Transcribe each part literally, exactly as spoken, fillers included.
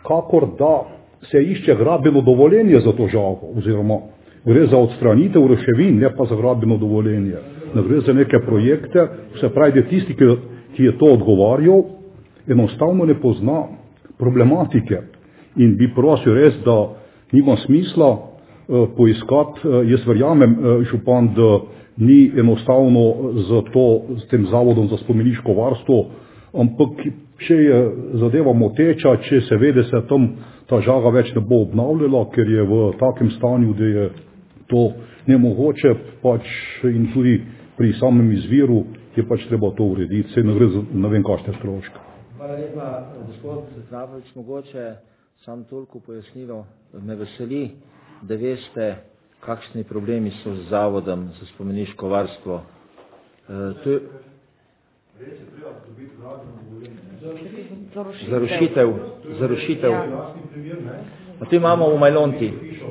kakor da se išče gradbeno dovoljenje za to žago, oziroma gre za odstranitev ruševin, ne pa za gradbeno dovoljenje. Ne gre za neke projekte, se pravi, da tisti, ki, ki je to odgovarjal, enostavno ne pozna problematike in bi prosil res, da nima smisla uh, poiskati, uh, jaz verjamem, uh, župan, da ni enostavno z, to, z tem zavodom za spomeniško varstvo, ampak če je zadeva moteča, če se ve, da se tam ta žaga več ne bo obnavljala, ker je v takem stanju, da je to nemogoče, pač in tudi pri samem izviru je pač treba to urediti, se ne gre za ne vem kakšne stroške. Hvala lepa, gospod Trapovič, mogoče sam toliko pojasnilo, me veseli, da veste, kakšni problemi so z zavodom za spomeniško varstvo. E, to je za rušitev, za rušitev. A tu imamo v Majlonti.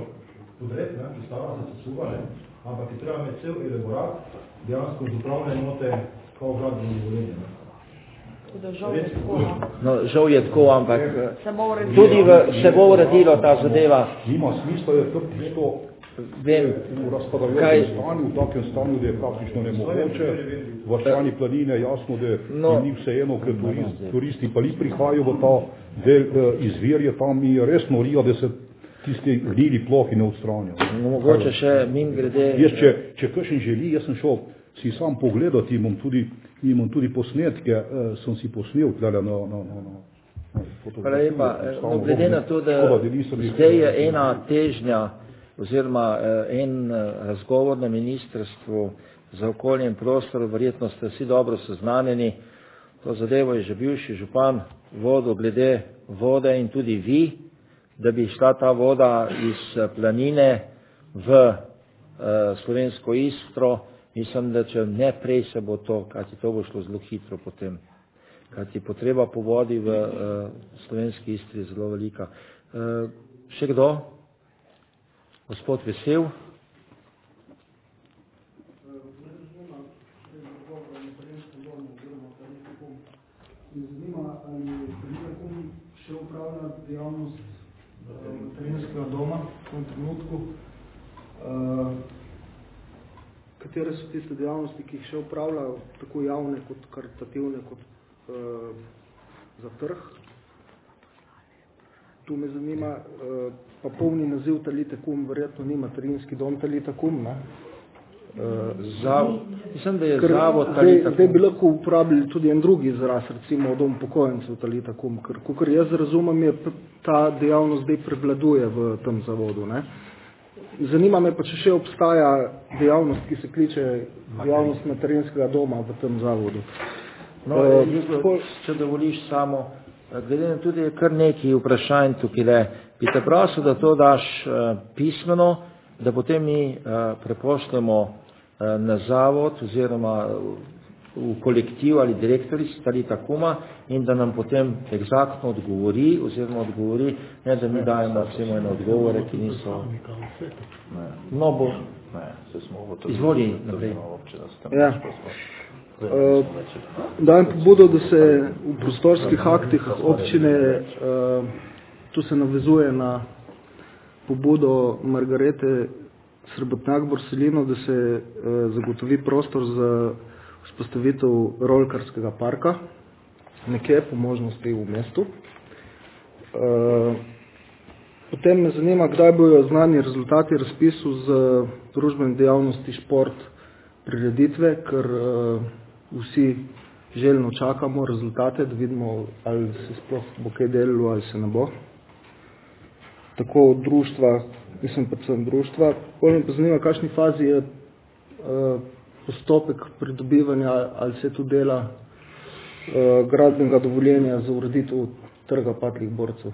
Ampak je treba imeti cel elaborat, dejansko z upravne enote, kao gradbeno dovoljenje. No, žal je tako, ampak tudi v, se bo uredilo ta zadeva. Nima smisla, je to tisto Vem, v razpadajočem stanju, v takem stanju, da je praktično nemogoče. V Varčani planine jasno, da no, ni vseeno, ker turist, turisti pa li prihajajo v ta del uh, izvirje, tam je res norijo, da se tisti gnili plohi ne odstranijo. No, mogoče še min grede. Jaz, če, če kakšen želi, jaz sem šel si sam pogledati, imam tudi, imam tudi posnetke, uh, sem si posnel tlele na, na, na, na Hvala lepa. No, glede na to, da zdaj je ena težnja oziroma en razgovor na ministrstvu za okolje in prostor, verjetno ste vsi dobro seznanjeni, to zadevo je že bivši župan vodil glede vode in tudi vi, da bi šla ta voda iz planine v uh, slovensko Istro. Mislim, da če ne prej se bo to, kajti to bo šlo zelo hitro potem, kajti potreba po vodi v uh, slovenski Istri je zelo velika. Uh, še kdo? Gospod Vesel. Zanima, ali je Talikom še upravlja dejavnost terenskega doma v tem trenutku. Katere so tiste dejavnosti, ki jih še upravljajo, tako javne kot karitativne, kot za trg? Tu me zanima, pa polni naziv Talitekum, verjetno ni materinski dom Talitekum, ne? Zav, mislim, da je ker zavod Talitekum. Zdaj bi lahko uporabili tudi en drugi izraz, recimo dom pokojencev Talitekum, ker kakor jaz razumem, je ta dejavnost zdaj prevladuje v tem zavodu, ne? Zanima me pa, če še obstaja dejavnost, ki se kliče dejavnost materinskega doma v tem zavodu. No, uh, če dovoliš samo, glede na tudi kar nekaj vprašanj tukaj le, bi te prosil, da to daš uh, pismeno, da potem mi uh, prepošljemo uh, na zavod oziroma v kolektiv ali direktorici Talitakuma in da nam potem egzaktno odgovori oziroma odgovori, ne da mi dajemo vsemo ene odgovore, ki niso. Ne. No bo, ne, se smo v to izvoli naprej. Ja. Uh, dajem pobudo, da se v prostorskih aktih občine, uh, tu se navezuje na pobudo Margarete Srebotnjak-Borselino, da se uh, zagotovi prostor za vzpostavitev rolkarskega parka, nekje po možnosti v mestu. Uh, potem me zanima, kdaj bojo znani rezultati razpisu z družbene dejavnosti šport prireditve, ker uh, vsi željno čakamo rezultate, da vidimo, ali se sploh bo kaj delilo, ali se ne bo. Tako društva, mislim predvsem društva. Potem pa zanima, v kakšni fazi je uh, postopek pridobivanja, ali se tu dela uh, gradbenega dovoljenja za ureditev trga padlih borcev.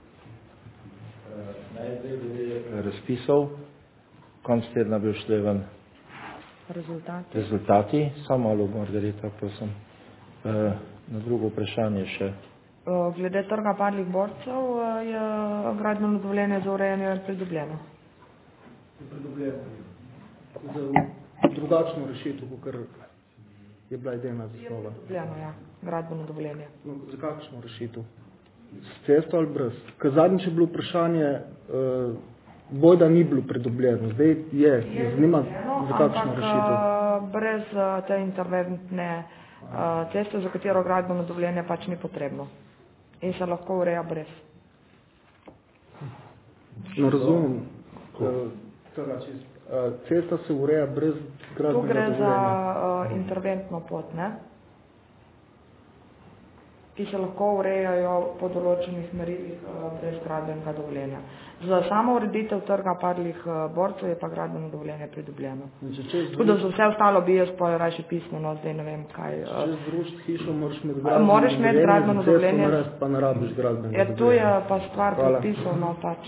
Najprej glede razpisov, konc tedna bi šli ven rezultati. rezultati. Samo malo, Margareta, prosim. Uh, na drugo vprašanje še. Glede trga padlih borcev je gradbeno dovoljenje za urejanje pridobljeno. Pridobljeno. Za drugačno rešitev, kot je bila idejna zasnova. Pridobljeno, ja. Gradbeno dovoljenje. No, za kakšno rešitev? S cesto ali brez? Ker zadnjič je bilo vprašanje, uh, bojda ni bilo pridobljeno, zdaj je, je zanima za kakšno rešitev. Ampak brez uh, te interventne uh, ceste, za katero gradbeno dovoljenje pač ni potrebno. In se lahko ureja brez. No, razumem. Uh, cesta se ureja brez gradbenega dovoljenja. Tu gre za uh, interventno pot, ne? Ki se lahko urejajo po določenih merilih uh, brez gradbenega dovoljenja. Za samo ureditev trga padlih uh, borcev je pa gradbeno dovoljenje pridobljeno. Tako da za vse ostalo bi jaz pa rajši pismo, no zdaj ne vem kaj. Uh, Če zrušiti hišo, moraš imeti gradbeno moraš imeti gradbeno dovoljenje. Moraš pa ne rabiš gradbenega dovoljenja. Ja, tu je pa stvar podpisov, no pač.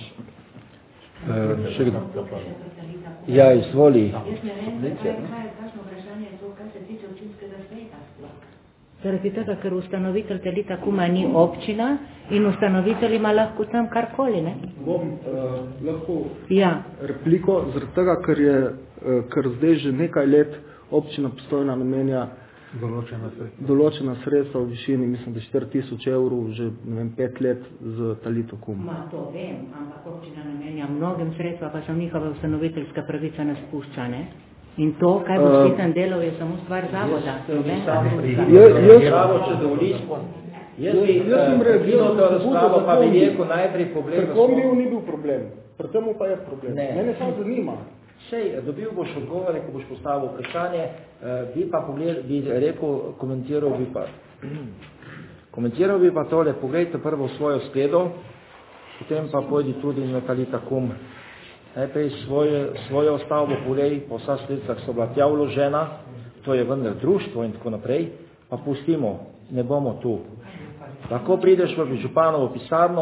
Uh, še kdo? Ja, izvoli. Jaz ne vem, kaj je kakšno vprašanje to, kaj se tiče občinskega sveta sploh. Zaradi tega, ker ustanovitelj Telita Kuma ni občina in ustanovitelj ima lahko tam karkoli, ne? Bom uh, lahko ja. repliko, zaradi tega, ker je uh, ker zdaj že nekaj let občina Postojna namenja določena sredstva. določena sredstva v višini, mislim, da štiri tisoč evrov, že ne vem, pet let z Talito Kum. Ma to vem, ampak občina namenja mnogim sredstva, pa so njihove ustanoviteljske pravice ne spušča, ne? In to, kaj bo spisan delov, je samo stvar zavoda. Pravo, če dovolismo. Jaz bi videl to razpravo, pa bi rekel najprej problem. Pri kombiju ni bil problem, pri temu pa je problem. Ne. Mene samo zanima. Sej, dobil boš odgovore, ko boš postavil vprašanje, bi pa pogled, bi rekel, komentiral bi pa. Komentiral bi pa tole, poglejte prvo svojo skledo, potem pa pojdi tudi na Talita Kum. Najprej svoje, svojo stavbo poglej, po vsa sredstva, ki so bila tja vložena, to je vendar društvo in tako naprej, pa pustimo, ne bomo tu. Lahko prideš v županovo pisarno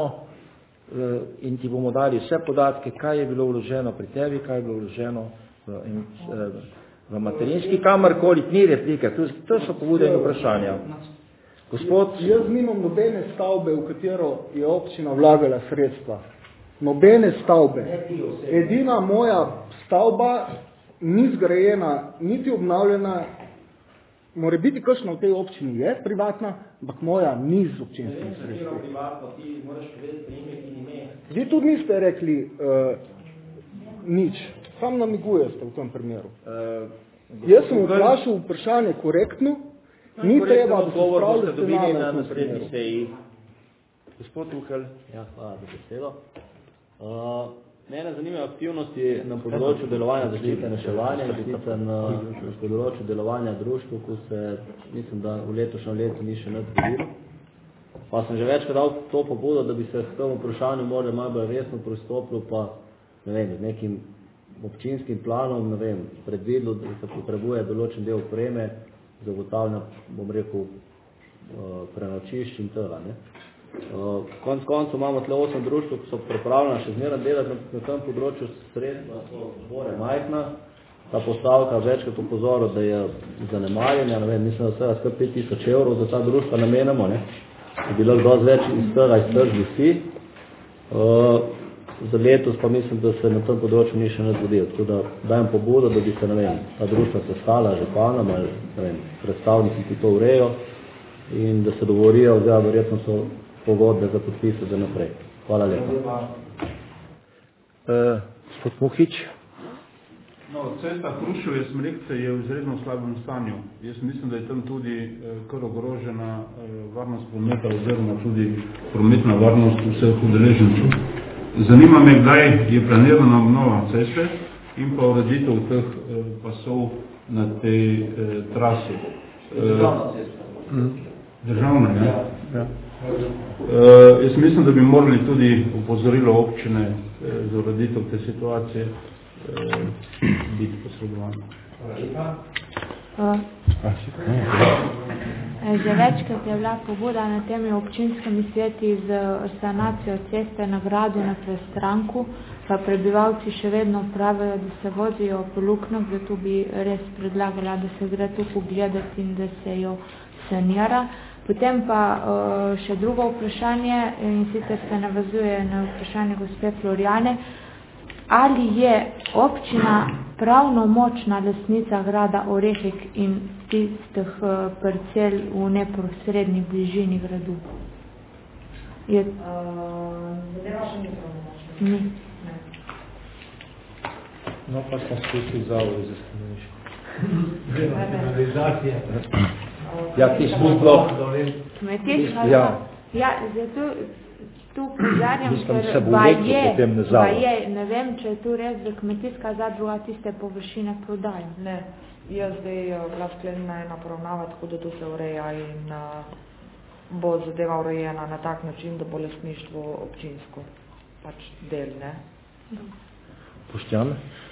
in ti bomo dali vse podatke, kaj je bilo vloženo pri tebi, kaj je bilo vloženo v, in, v materinski, kamorkoli, ni replike, to, to so pobude in vprašanja. Gospod... Jaz nimam nobene stavbe, v katero je občina vlagala sredstva. Nobene stavbe. Edina moja stavba ni zgrajena, niti obnavljena, mora biti kakšna v tej občini je privatna, ampak moja ni z občinskim sredstvom. Vi tudi niste rekli uh, nič, sam namigujete v tem primeru. Uh, Jaz sem vprašal vprašanje korektno, ni treba, da se spravljate na naslednji seji. Gospod Uhelj. Ja, hvala za besedo. Uh, mene zanimajo aktivnosti na področju delovanja zaščite in reševanja, in na področju delovanja društva, ko se, mislim, da v letošnjem letu ni še nič zgodilo. Pa sem že večkrat dal to pobudo, da bi se k temu vprašanju morda malo bolj resno pristopilo, pa ne vem, z nekim občinskim planom, ne vem, predvidelo, da se potrebuje določen del opreme, zagotavljanja, bom rekel, uh, prenočišč in tega, ne. Uh, konc koncu imamo tle osem društv, ki so pripravljena še zmeraj delati na, na tem področju, sredstva so zbore majhna, ta postavka večkrat upozoril, da je zanemarjena, ne vem, mislim, da vsega skrb pet tisoč evrov za ta društva namenamo, ne, da bi lahko dosti več iz tega iztržili vsi. Uh, za letos pa mislim, da se na tem področju ni še ne zgodilo, tako da dajem pobudo, da bi se, ne vem, ta društva sestala županom ali, ne vem, predstavniki, ki to urejo in da se dogovorijo, oziroma verjetno so pogodbe za podpise za naprej. Hvala lepa. Gospod uh, Muhič. No, cesta Hruščeve-Smrekce je v izredno slabem stanju. Jaz mislim, da je tam tudi eh, kar ogrožena eh, varnost prometa oziroma tudi prometna varnost vseh udeležencev. Zanima me, kdaj je planirana obnova ceste in pa ureditev teh eh, pasov na tej eh, trasi. Državna cesta. Eh, državna, ja. ja. Uh, jaz mislim, da bi morali tudi upozorilo občine uh, za ureditev te situacije uh, biti posredovano. Uh, že večkrat je bila pobuda na temi občinskimi sveti z sanacijo ceste na gradu na Prestranku, pa prebivalci še vedno pravijo, da se vozijo po luknjah, zato bi res predlagala, da se gre tu pogledati in da se jo sanira. Potem pa uh, še drugo vprašanje, in sicer se navezuje na vprašanje gospe Florjane. Ali je občina pravno močna lastnica grada Orehek in tistih uh, parcel v neposredni bližini gradu? Je... Zadeva še ni pravnomočna. Ni. No, pa smo spustili zavod za stanovništvo. Regionalizacija. Ja, ti spustilo. Kmetijska. Ja. Ja, zato tu pozarjam, Mislim, se ker bo pa vleklo je, potem na pa zavod. je, ne vem, če je tu res, da kmetijska zadruga tiste površine prodaja. Ne, je zdaj uh, bila sklenjena ena poravnava, tako da to se ureja in uh, bo zadeva urejena na tak način, da bo lastništvo občinsko pač del, ne? Poštjan?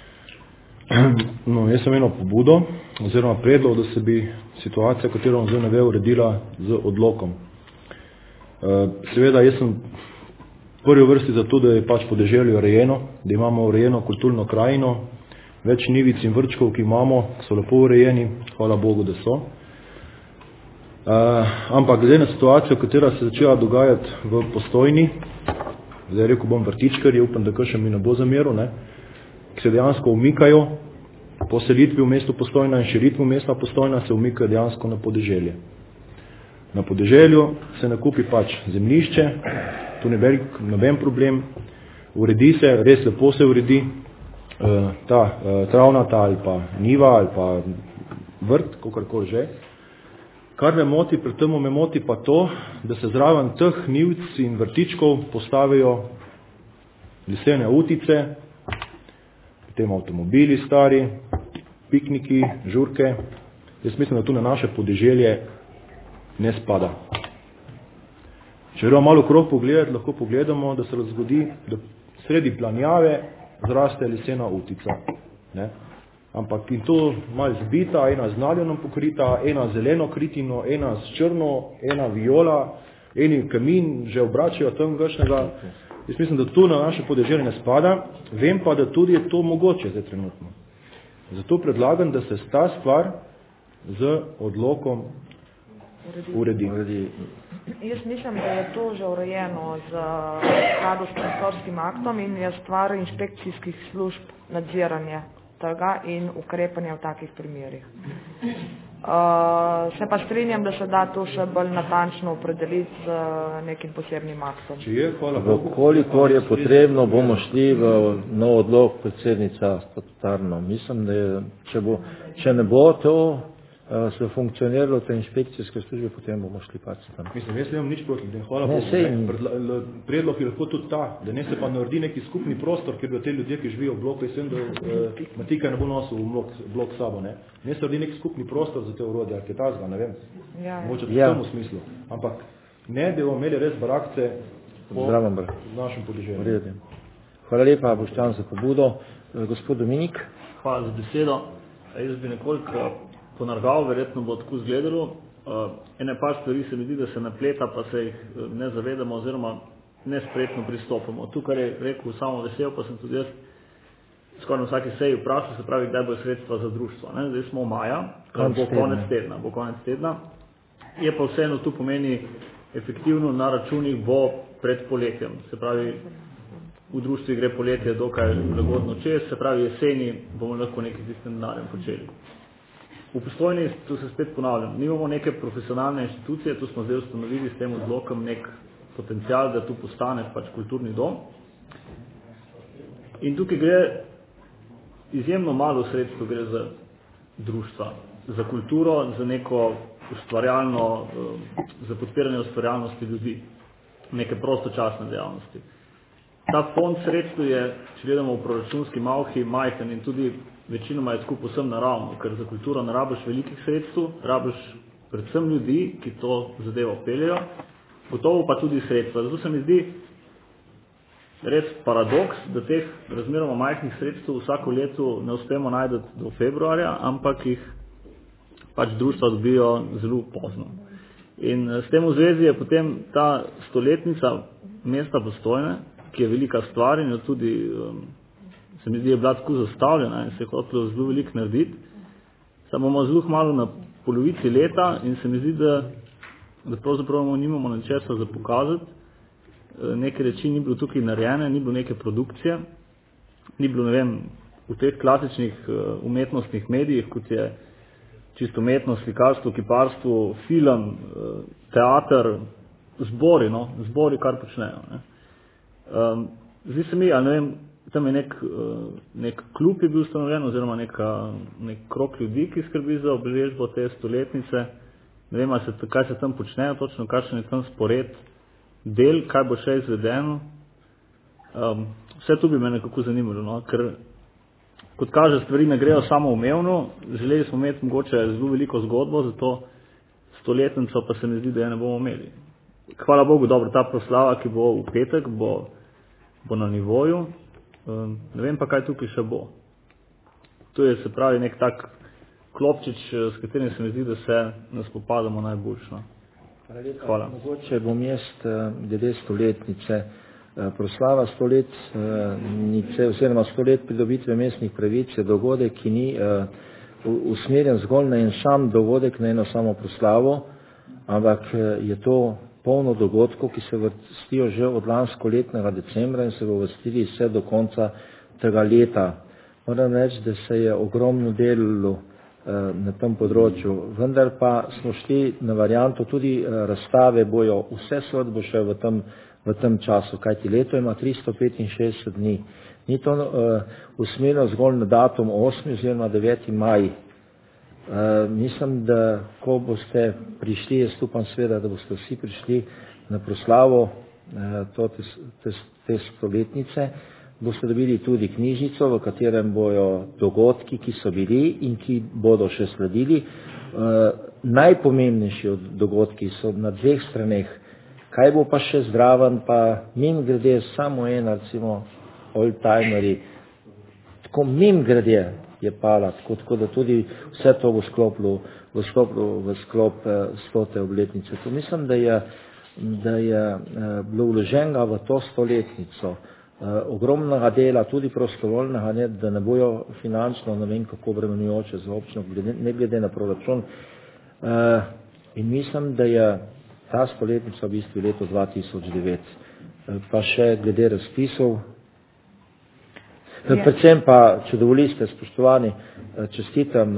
No, jaz sem eno pobudo, oziroma predlog, da se bi situacija, katero zdaj ne ve, uredila z odlokom. Seveda, jaz sem prvi vrsti za to, da je pač podeželje urejeno, da imamo urejeno kulturno krajino, več nivic in vrčkov, ki imamo, so lepo urejeni, hvala Bogu, da so. Uh, ampak zdaj na situacijo, katera se začela dogajati v Postojni, zdaj rekel bom vrtičkarji, upam, da kakšen mi ne bo zameril, ne, ki se dejansko umikajo, po selitvi v mestu Postojna in širitvi mesta Postojna se umikajo dejansko na podeželje. Na podeželju se nakupi pač zemljišče, tu ne velik noben problem, uredi se, res lepo se uredi uh, ta uh, travnata ali pa niva ali pa vrt, kakorkoli že. Kar me moti, pri temu me moti pa to, da se zraven teh nivc in vrtičkov postavijo lesene utice, potem avtomobili stari, pikniki, žurke. Jaz mislim, da tu na naše podeželje ne spada. Če gremo malo okrog pogledati, lahko pogledamo, da se razgodi, da sredi planjave zraste lesena utica. Ne? Ampak in to malo zbita, ena z naljonom pokrita, ena zeleno kritino, ena z črno, ena viola, eni kamin že obračajo tam vršnega. Jaz mislim, da tu na naše podeželje ne spada, vem pa, da tudi je to mogoče zdaj trenutno. Zato predlagam, da se ta stvar z odlokom uredi. uredi. Jaz mislim, da je to že urejeno z skladu s prostorskim aktom in je stvar inšpekcijskih služb nadziranje trga in ukrepanje v takih primerih. Uh, se pa strinjam, da se da to še bolj natančno opredeliti z nekim posebnim aktom. Če je, hvala Bogu. Kolikor je potrebno, bomo šli v nov odlog predsednica statutarno. Mislim, da je, če, bo, če ne bo to uh, se funkcioniralo te inšpekcijske službe, potem bomo šli pač tam. Mislim, jaz nemam nič proti, hvala ne, Bogu. Sej, ne. Predlog je lahko tudi ta, da ne se pa naredi neki skupni prostor, ker bi te ljudje, ki živijo v bloku, jaz vem, da uh, Matika ne bo nosil v blok, blok sabo, ne. Ne se naredi neki skupni prostor za te urodje, ali je tazga, ne vem. Ja. Mogoče v ja. tem smislu. Ampak ne bi imeli res barakce po Zdravom, našem podeželju. Hvala lepa, Boštjan, za pobudo. Gospod Dominik. Hvala za besedo. Jaz bi nekoliko ponargal, verjetno bo tako izgledalo. Ene par stvari se mi zdi, da se napleta, pa se jih ne zavedamo oziroma nespretno pristopamo. Tukaj je rekel samo vesel, pa sem tudi jaz skoraj na vsaki seji vprašal, se pravi, kdaj bo sredstva za društvo. Ne? Zdaj smo v maja, kar bo konec tedna, bo konec tedna. Je pa vseeno tu pomeni efektivno na računih bo pred poletjem. Se pravi, v društvu gre poletje dokaj lagodno čez, se pravi, jeseni bomo lahko nekaj s tistim denarjem počeli. V Postojni, tu se spet ponavljam, nimamo neke profesionalne inštitucije, tu smo zdaj ustanovili s tem odlokom nek potencial, da tu postane pač kulturni dom. In tukaj gre izjemno malo sredstvo gre za društva, za kulturo, za neko ustvarjalno, za podpiranje ustvarjalnosti ljudi, neke prostočasne dejavnosti. Ta fond sredstva je, če gledamo v proračunski malhi, majhen in tudi večinoma je skupaj vsem naravno, ker za kulturo ne rabiš velikih sredstev, rabiš predvsem ljudi, ki to zadevo peljejo, gotovo pa tudi sredstva. Zato se mi zdi res paradoks, da teh razmeroma majhnih sredstev vsako leto ne uspemo najti do februarja, ampak jih pač društva dobijo zelo pozno. In s tem v zvezi je potem ta stoletnica mesta Postojne, ki je velika stvar in jo tudi se mi zdi, je bila tako zastavljena in se je hotelo zelo veliko narediti. Samo imamo zelo malo na polovici leta in se mi zdi, da, da pravzaprav nimamo ničesar za pokazati. Neke reči ni bilo tukaj narejene, ni bilo neke produkcije, ni bilo, ne vem, v teh klasičnih umetnostnih medijih, kot je čisto umetnost, slikarstvo, kiparstvo, film, teater, zbori, no, zbori kar počnejo. Ne. Um, zdi se mi, ali ne vem, tam je nek, nek klub je bil ustanovljen, oziroma neka, nek krok ljudi, ki skrbi za obeležbo te stoletnice. Ne vem, se, kaj se tam počnejo točno, kakšen je tam spored del, kaj bo še izvedeno. Um, vse to bi me nekako zanimalo, no, ker kot kaže, stvari ne grejo samoumevno, želeli smo imeti mogoče zelo veliko zgodbo, zato stoletnico pa se mi zdi, da je ne bomo imeli. Hvala Bogu, dobro, ta proslava, ki bo v petek, bo, bo na nivoju, um, ne vem pa, kaj tukaj še bo. To je, se pravi, nek tak klopčič, s katerim se mi zdi, da se nas popadamo najboljšno. Hvala. Mogoče bom jaz glede stoletnice. Proslava stoletnice oziroma sto let pridobitve mestnih pravic je dogodek, ki ni usmerjen zgolj na en sam dogodek, na eno samo proslavo, ampak je to polno dogodkov, ki se vrstijo že od lansko letnega decembra in se bo vrstili vse do konca tega leta. Moram reči, da se je ogromno delalo na tem področju, vendar pa smo šli na varianto, tudi razstave bojo, vse svet bo še v tem, v tem času, kajti leto ima tristo petinšestdeset dni. Ni to uh, usmerjeno zgolj na datum osmi oziroma deveti maj. Uh, mislim, da ko boste prišli, jaz upam seveda, da boste vsi prišli na proslavo uh, to, te, te, te stoletnice, boste dobili tudi knjižnico, v katerem bojo dogodki, ki so bili in ki bodo še sledili. Uh, najpomembnejši od dogodki so na dveh straneh. Kaj bo pa še zdraven, pa mim grede samo en, recimo, old-timeri, tako mim grede je pala, tako, tako da tudi vse to bo sklopilo v sklop, v sklop stote obletnice. To mislim, da je, da je bilo vloženega v to stoletnico ogromnega dela, tudi prostovoljnega, ne, da ne bojo finančno, ne vem kako bremenjujoče za občino, ne glede na proračun. In mislim, da je ta stoletnica v bistvu leto dva tisoč devet. Pa še glede razpisov. Predvsem pa, če dovolite, spoštovani, čestitam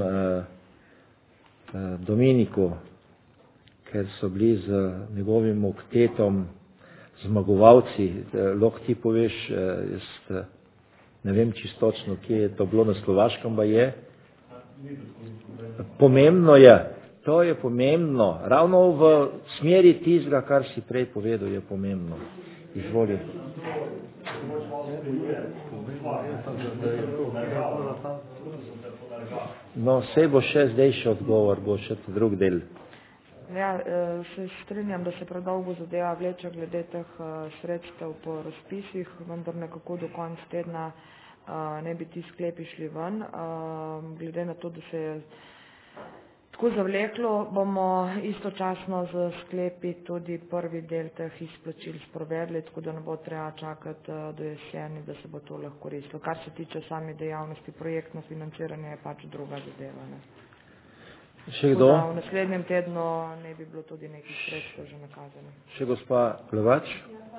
Dominiku, ker so bili z njegovim oktetom zmagovalci. Lahko ti poveš, jaz ne vem čistočno, kje je to bilo, na Slovaškem pa je. Pomembno je, to je pomembno, ravno v smeri tistega, kar si prej povedal, je pomembno. Izvoli. No, sej bo še zdaj še odgovor, bo še drug del. Ja, se strinjam, da se predolgo zadeva vleče glede teh sredstev po razpisih, vendar nekako do konca tedna ne bi ti sklepi šli ven. Glede na to, da se je tako zavleklo, bomo istočasno z sklepi tudi prvi del teh izplačil sprovedli, tako da ne bo treba čakati do jeseni, da se bo to lahko koristilo. Kar se tiče same dejavnosti, projektno financiranje je pač druga zadeva. Ne? Še kdo? V naslednjem tednu ne bi bilo tudi nekih sredstev že nakazano. Še gospa Plevač?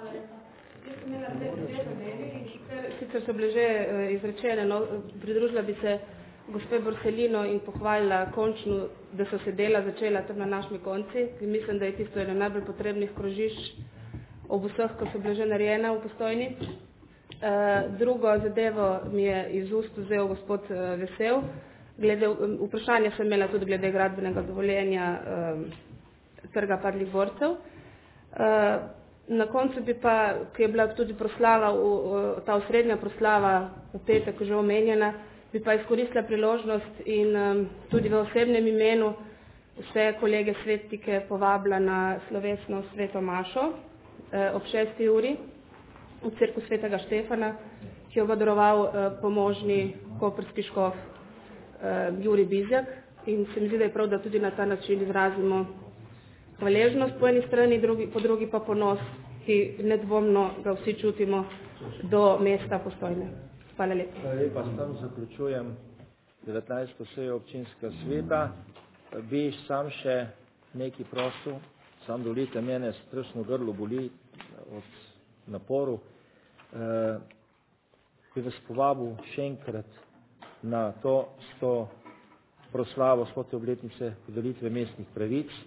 Sicer so bile že izrečene, no, pridružila bi se gospe Borselino in pohvalila končno, da so se dela začela tam na našmi konci. Mislim, da je tisto eno najbolj potrebnih krožišč ob vseh, ko so bile že narejene v Postojni. Uh, drugo zadevo mi je iz ust vzel gospod uh, Vesel. Glede, vprašanje sem imela tudi glede gradbenega dovoljenja um, trga Padlih borcev. Uh, na koncu bi pa, ki je bila tudi proslava, v, ta osrednja proslava v petek že omenjena, bi pa izkoristila priložnost in um, tudi v osebnem imenu vse kolege svetnike povabila na slovesno sveto mašo uh, ob šesti uri v cerkvu svetega Štefana, ki jo bo daroval uh, pomožni koprski škof uh, Juri Bizjak, in se mi zdi, da je prav, da tudi na ta način izrazimo hvaležnost po eni strani, drugi, po drugi pa ponos, ki nedvomno ga vsi čutimo do mesta Postojne. Hvala lepa. Hvala lepa, s tem zaključujem devetnajsto sejo občinskega sveta. Bi sam še nekaj prosil, sam dovolite, mene strašno grlo boli od naporu. Uh, bi vas povabil še enkrat na to sto proslavo stote obletnice podelitve mestnih pravic.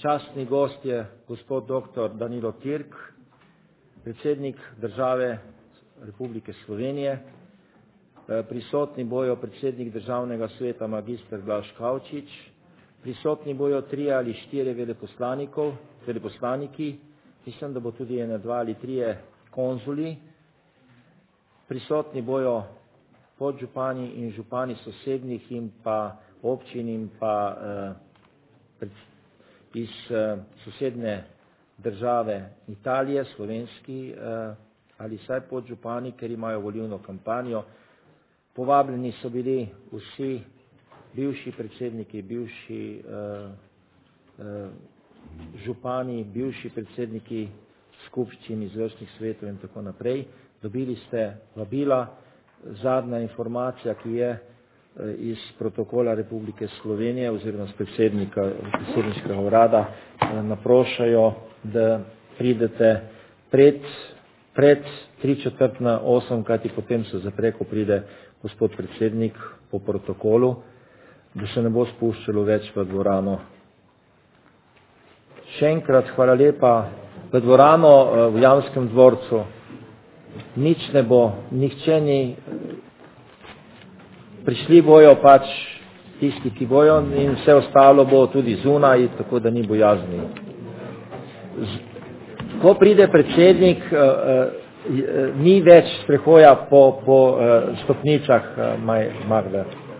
častni gost je gospod doktor Danilo Kirk, predsednik države Republike Slovenije. Prisotni bojo predsednik državnega sveta magister Blaž Kavčič, prisotni bojo tri ali štiri veleposlanikov, veleposlaniki, mislim, da bo tudi ena, dva ali trije konzuli, prisotni bojo podžupani in župani sosednjih in pa občin in pa eh, iz eh, sosedne države Italije, slovenski eh, ali saj podžupani, ker imajo volilno kampanjo. Povabljeni so bili vsi bivši predsedniki, bivši eh, eh, župani, bivši predsedniki skupščin, izvršnih svetov in tako naprej. Dobili ste vabila. Zadnja informacija, ki je iz protokola Republike Slovenije oziroma z predsednika predsedniškega urada, naprošajo, da pridete pred, pred tri četrt na osem, kajti potem se zapre, ko pride gospod predsednik po protokolu, da se ne bo spuščalo več v dvorano. Še enkrat hvala lepa. V dvorano v Jamskem dvorcu nič ne bo, nihče ni, prišli bojo pač tisti, ki bojo, in vse ostalo bo tudi zunaj, tako da ni bojazni. Ko pride predsednik, ni več sprehoja po, po stopničah Magda.